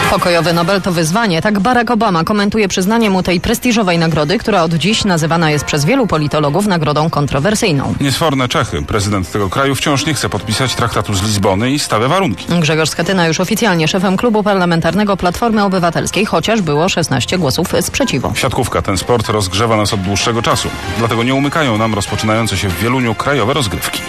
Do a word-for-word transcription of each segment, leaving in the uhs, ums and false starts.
Pokojowy Nobel to wyzwanie. Tak Barack Obama komentuje przyznanie mu tej prestiżowej nagrody, która od dziś nazywana jest przez wielu politologów nagrodą kontrowersyjną. Niesforne Czechy. Prezydent tego kraju wciąż nie chce podpisać traktatu z Lizbony i stawia warunki. Grzegorz Schetyna już oficjalnie szefem klubu parlamentarnego Platformy Obywatelskiej, chociaż było szesnaście głosów sprzeciwu. Siatkówka, ten sport rozgrzewa nas od dłuższego czasu. Dlatego nie umykają nam rozpoczynające się w Wieluniu krajowe rozgrywki.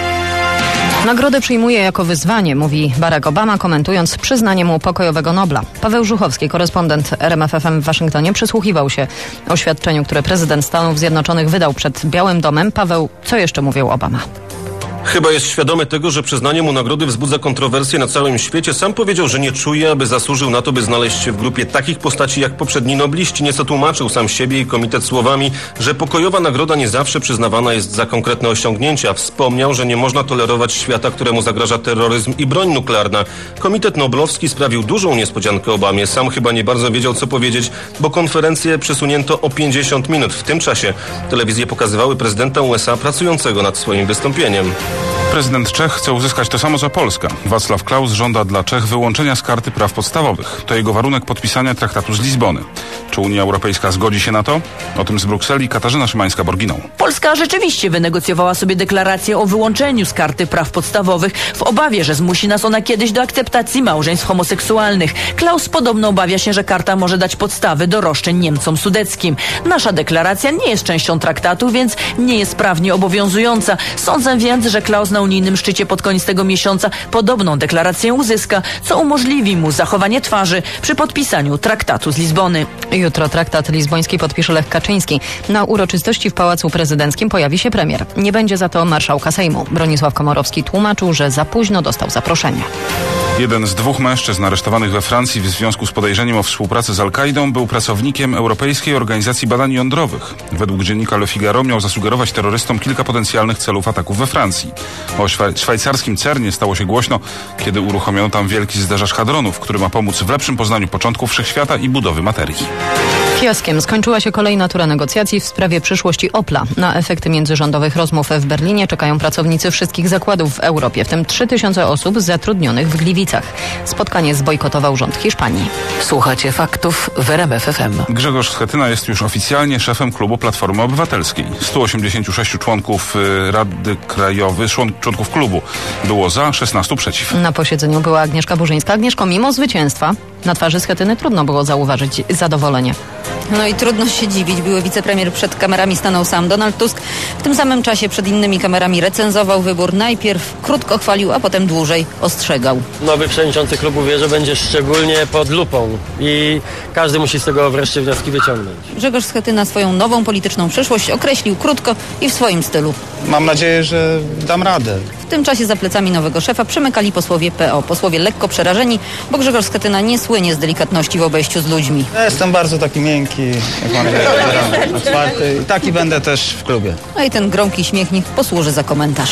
Nagrodę przyjmuje jako wyzwanie, mówi Barack Obama, komentując przyznanie mu pokojowego Nobla. Paweł Żuchowski, korespondent R M F F M w Waszyngtonie, przysłuchiwał się oświadczeniu, które prezydent Stanów Zjednoczonych wydał przed Białym Domem. Paweł, co jeszcze mówił Obama? Chyba jest świadomy tego, że przyznanie mu nagrody wzbudza kontrowersje na całym świecie. Sam powiedział, że nie czuje, aby zasłużył na to, by znaleźć się w grupie takich postaci jak poprzedni nobliści. Nieco tłumaczył sam siebie i komitet słowami, że pokojowa nagroda nie zawsze przyznawana jest za konkretne osiągnięcia. Wspomniał, że nie można tolerować świata, któremu zagraża terroryzm i broń nuklearna. Komitet noblowski sprawił dużą niespodziankę Obamie. Sam chyba nie bardzo wiedział, co powiedzieć, bo konferencję przesunięto o pięćdziesiąt minut. W tym czasie telewizje pokazywały prezydenta U S A pracującego nad swoim wystąpieniem. Prezydent Czech chce uzyskać to samo co Polska. Wacław Klaus żąda dla Czech wyłączenia z karty praw podstawowych. To jego warunek podpisania traktatu z Lizbony. Czy Unia Europejska zgodzi się na to? O tym z Brukseli Katarzyna Szymańska-Borginą. Polska rzeczywiście wynegocjowała sobie deklarację o wyłączeniu z karty praw podstawowych w obawie, że zmusi nas ona kiedyś do akceptacji małżeństw homoseksualnych. Klaus podobno obawia się, że karta może dać podstawy do roszczeń Niemcom sudeckim. Nasza deklaracja nie jest częścią traktatu, więc nie jest prawnie obowiązująca. Sądzę więc, że Klaus na unijnym szczycie pod koniec tego miesiąca podobną deklarację uzyska, co umożliwi mu zachowanie twarzy przy podpisaniu traktatu z Lizbony. Jutro traktat lizboński podpisze Lech Kaczyński. Na uroczystości w Pałacu Prezydenckim pojawi się premier. Nie będzie za to marszałka Sejmu. Bronisław Komorowski tłumaczył, że za późno dostał zaproszenie. Jeden z dwóch mężczyzn aresztowanych we Francji w związku z podejrzeniem o współpracę z Al-Kaidą był pracownikiem Europejskiej Organizacji Badań Jądrowych. Według dziennika Le Figaro miał zasugerować terrorystom kilka potencjalnych celów ataków we Francji. O szwa- szwajcarskim Cernie stało się głośno, kiedy uruchomiono tam wielki zderzacz hadronów, który ma pomóc w lepszym poznaniu początków wszechświata i budowy materii. Fiaskiem skończyła się kolejna tura negocjacji w sprawie przyszłości Opla. Na efekty międzyrządowych rozmów w Berlinie czekają pracownicy wszystkich zakładów w Europie, w tym trzy tysiące osób zatrudnionych w Gliwicach. Spotkanie zbojkotował rząd Hiszpanii. Słuchacie faktów w R M F F M. Grzegorz Schetyna jest już oficjalnie szefem klubu Platformy Obywatelskiej. stu osiemdziesięciu sześciu członków Rady Krajowej, członków klubu było za, szesnastu przeciw. Na posiedzeniu była Agnieszka Burzyńska. Agnieszko, mimo zwycięstwa na twarzy Schetyny trudno było zauważyć zadowolenie. No i trudno się dziwić. Były wicepremier przed kamerami stanął sam Donald Tusk. W tym samym czasie przed innymi kamerami recenzował wybór. Najpierw krótko chwalił, a potem dłużej ostrzegał. Nowy przewodniczący klubu wie, że będzie szczególnie pod lupą i każdy musi z tego wreszcie wnioski wyciągnąć. Grzegorz Schetyna swoją nową polityczną przyszłość określił krótko i w swoim stylu. Mam nadzieję, że dam radę. W tym czasie za plecami nowego szefa przemykali posłowie P O. Posłowie lekko przerażeni, bo Grzegorz Schetyna nie słynie z delikatności w obejściu z ludźmi. Ja jestem bardzo taki miękki, jak mam nadzieję, otwarty. I taki będę też w klubie. No i ten gromki śmiech niech posłuży za komentarz.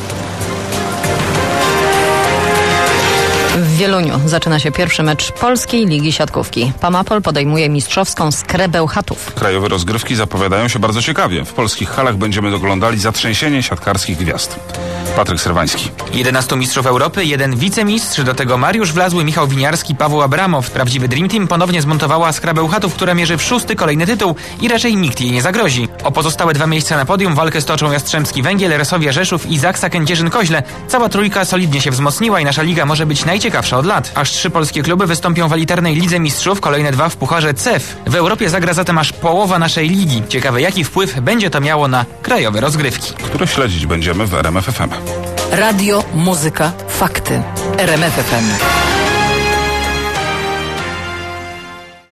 W Wieluniu zaczyna się pierwszy mecz Polskiej Ligi Siatkówki. Pamapol podejmuje mistrzowską Skrę Bełchatów. Krajowe rozgrywki zapowiadają się bardzo ciekawie. W polskich halach będziemy oglądali zatrzęsienie siatkarskich gwiazd. Patryk Serwański. jedenastu mistrzów Europy, jeden wicemistrz, do tego Mariusz Wlazły, Michał Winiarski, Paweł Abramow. Prawdziwy Dream Team ponownie zmontowała Skra Bełchatów, która mierzy w szósty kolejny tytuł i raczej nikt jej nie zagrozi. O pozostałe dwa miejsca na podium walkę stoczą Jastrzębski Węgiel, Resowia Rzeszów i Zaksa Kędzierzyn-Koźle. Cała trójka solidnie się wzmocniła i nasza liga może być najciekawsza od lat. Aż trzy polskie kluby wystąpią w elitarnej Lidze Mistrzów, kolejne dwa w Pucharze C E F. W Europie zagra zatem aż połowa naszej ligi. Ciekawe, jaki wpływ będzie to miało na krajowe rozgrywki, które śledzić będziemy w R M F F M. Radio, muzyka, fakty. R M F F M.